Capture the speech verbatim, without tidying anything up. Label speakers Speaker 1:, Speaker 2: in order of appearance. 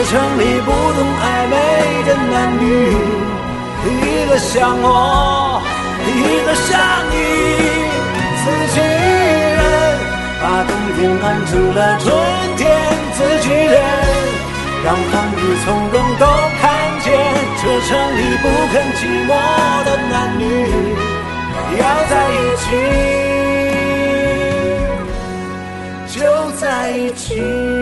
Speaker 1: 这城里不懂暧昧的男女，一个像我，一个像你。自己人把冬天换成了春天，自己人让风雨从容都看见。这城里不肯寂寞的男女要在一起，就在一起。